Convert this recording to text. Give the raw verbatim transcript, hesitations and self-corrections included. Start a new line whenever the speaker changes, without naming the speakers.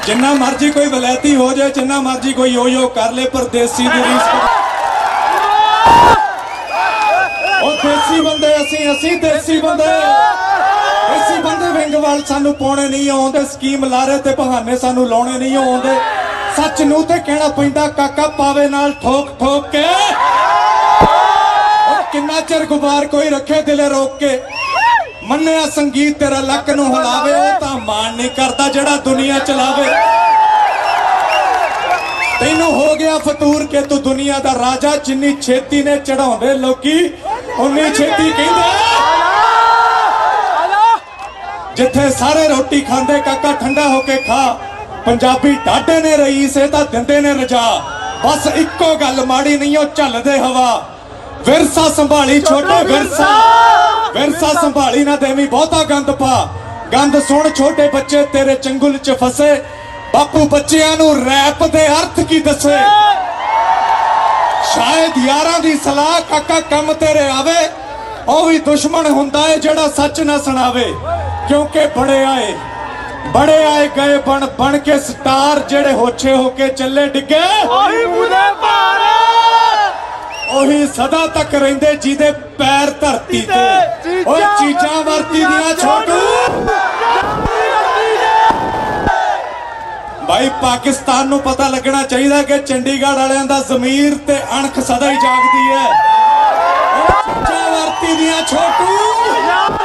जिन्ना मर्जी कोई वलैती हो जाए, जिन्ना मर्जी कोई यो यो कर ले, पर देसी दी रीस देसी बंदे असी असी देसी बंदे देसी बंदे विंगवाल सानू पाने नहीं आउंदे, स्कीम लारे ते बहाने सानू लाने नहीं आउंदे। सच नूं ते कहना पैंदा काका पावे नाल ठोक ठोक के। किन्ना चिर गुबार कोई रखे दिले रोक के। मन्निया संगीत तेरा लक नूं हिलावे, ओ तां मान नहीं करदा जेड़ा दुनिया चलावे। तैनू हो गया फतूर के तू दुनिया दा राजा, जिन्नी छेती ने चढ़ाउंदे लोकी उन्नी छेती कहंदे। जिथे सारे रोटी खांदे काका ठंडा होके खा। पंजाबी ढाडे ने रईस ए तां दिंदे ने रजा। बस इक्को गल माड़ी नहीं ओ झलदे हवा। विरसा संभाली छोटे विरसा विरसा संभाली ना देवी बहुता गंद पा। गंद सुन छोटे बच्चे तेरे चंगुल च फसे। बापू बच्चियां नू रैप दे अर्थ की दसे। शायद यारां दी सलाह काका कम तेरे आवे। ओ भी दुश्मन हुंदा है जेड़ा सच ना सुनावे। क्योंकि बड़े आए बड़े आए गए बन बन के स्टार, जेड़े होछे होके चले डिगे ओही सदा तक रहिंदे जिदे पैर धरती ते। ओ चीजां वरती दियां छोटू भाई, पाकिस्तान नूं पता लगना चाहिए कि चंडीगढ़ वालियां दा ज़मीर ते अणख सदा ही जागदी है। ओ चीजां वरती दियां छोटू